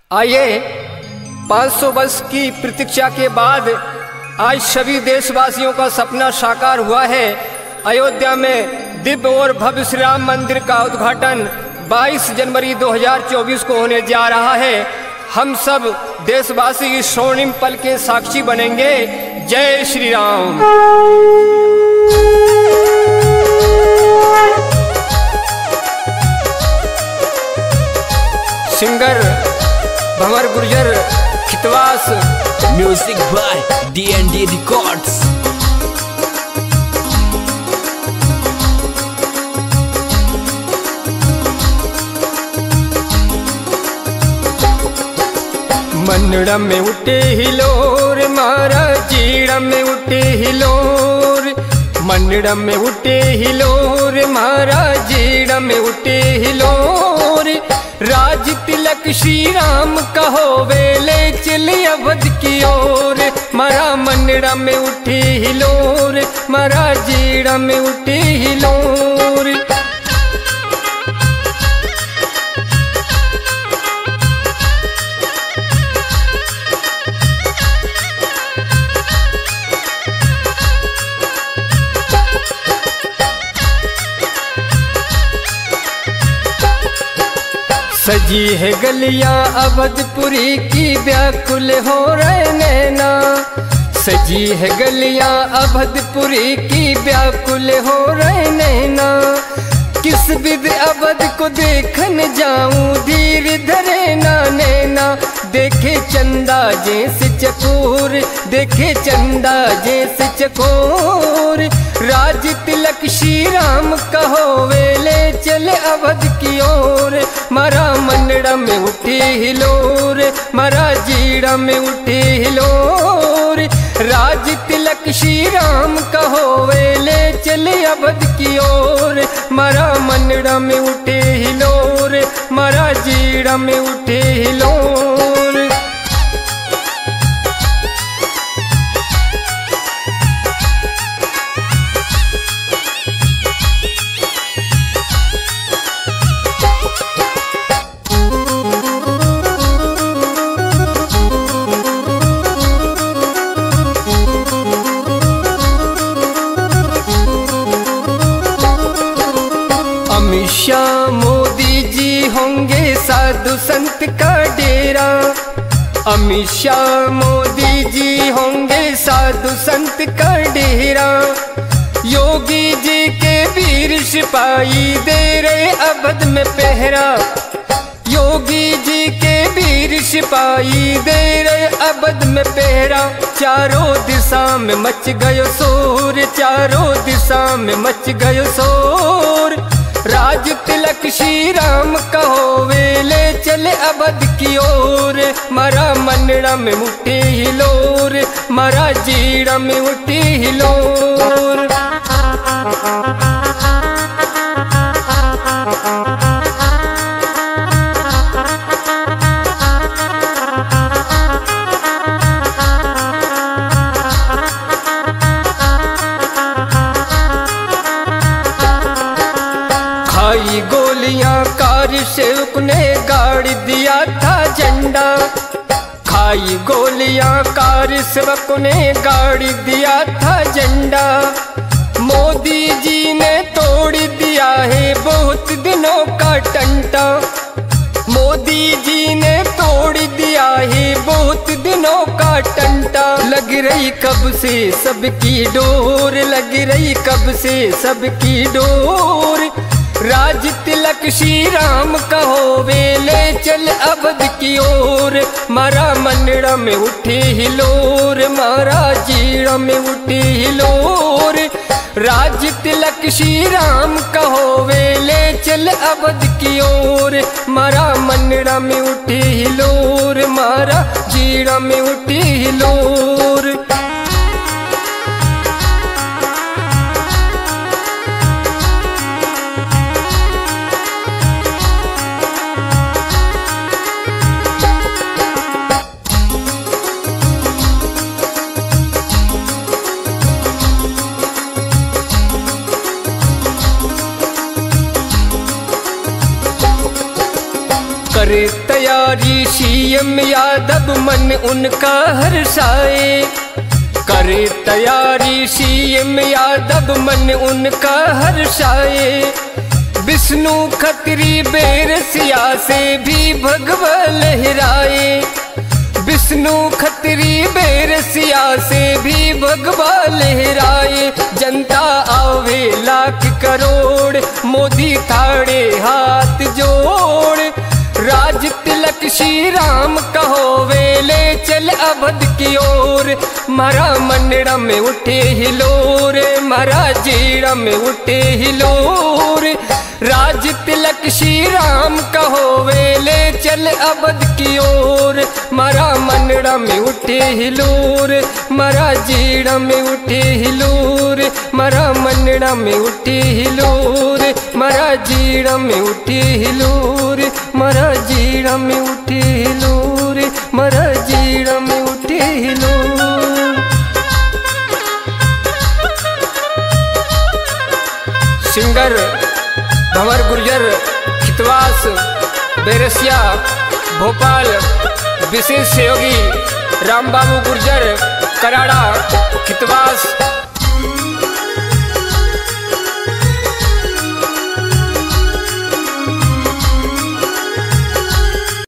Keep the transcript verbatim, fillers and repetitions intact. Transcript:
आइए पाँच सौ वर्ष की प्रतीक्षा के बाद आज सभी देशवासियों का सपना साकार हुआ है। अयोध्या में दिव्य और भव्य श्री राम मंदिर का उद्घाटन बाईस जनवरी दो हज़ार चौबीस को होने जा रहा है। हम सब देशवासी इस स्वर्णिम पल के साक्षी बनेंगे। जय Shri Ram. Singer Bhanwar Gurjar Khitwas. Music by D N D records. मनड़ा में उठे हिलोर मारा जीड़ा में उठे हिलोर। मनड़ा में उठे हिलोर मारा जीड़ा में उठे हिलोर। राज तिलक श्री राम कहो वेले चले अवध की ओर। मारा मनड़ा में उठे हिलोर मारा जीड़ा में उठे हिलोर। सजी है गलियां अवधपुरी की व्याकुल हो रहे नैना। सजी है गलियां अवधपुरी की व्याकुल हो रहे नैना। किस विध अवध को देखन जाऊं धीर धरे ना नैना। देखे चंदा जैसे चकोर देखे चंदा जैसे चकोर। राज तिलक श्री राम कहो वेले चले अवध की ओर। मारा मनड़ा में उठे हिलोर मारा जीड़ा में उठे हिलोर। राज तिलक श्री राम कहो वेले चले अवध की ओर। मारा मनड़ा में उठे हिलोर मारा जीड़ा में उठे हिलोर। अमित शाह मोदी जी होंगे साधु संत का डेरा। अमित शाह मोदी जी होंगे साधु संत का डेरा। योगी जी के वीर सिपाही दे रहे अवध में पहरा। योगी जी के वीर सिपाही दे रहे अवध में पहरा। चारों दिशा में मच गयो शोर चारों दिशा में मच गयो शोर। राज तिलक श्री राम कहो वेले चले अवध की ओर। मारा मनड़ा में उठे हिलोर मारा जीड़ा में उठे हिलोर। खाई गोलियां कार सेवक ने गाड़ दिया था झंडा। खाई गोलियां कार सेवक ने गाड़ दिया था झंडा। मोदी जी ने तोड़ दिया है बहुत दिनों का टंटा। मोदी जी ने तोड़ दिया है बहुत दिनों का टंटा। लग रही कब से सबकी डोर लग रही कब से सबकी डोर। राज तिलक श्री राम कहो वेले चल अवध की ओर। मारा मनड़ा में उठे हिलोर मारा जीड़ा में उठे हिलोर। राज तिलक श्री राम कहो वेले चल अवध की ओर। मारा मनड़ा में उठे हिलोर मारा जीड़ा में उठे हिलोर। करे तैयारी सीएम यादव मन उनका हर्षाए। करे तैयारी सीएम यादव मन उनका हर्षाए। विष्णु खत्री बेरसिया से भी भगवा लहराए। विष्णु खत्री बेरसिया से भी भगवा लहराए। जनता आवे लाख करोड़ मोदी थाड़े हाथ जोड़। राज तिलक श्री राम कहो वेले चल अवध की ओर। मारा मनड़ा में उठे हिलोर, मारा जीड़ा में उठे हिलोर। राज तिलक श्री राम कहो वेले चल अवध की ओर। मारा मनड़ा में उठे हिलोर, मारा जीड़ा में उठे हिलोर। मारा मनड़ा में उठे हिलोर, मारा जीड़ा में उठे हिलोर। मारा जीड़ा में उठे हिलोर, मारा जीड़ा में उठे हिलोर। सिंगर भंवर गुर्जर खितवास बेरसिया भोपाल। विशेष सहयोगी राम बाबू गुर्जर कराड़ा खितवास।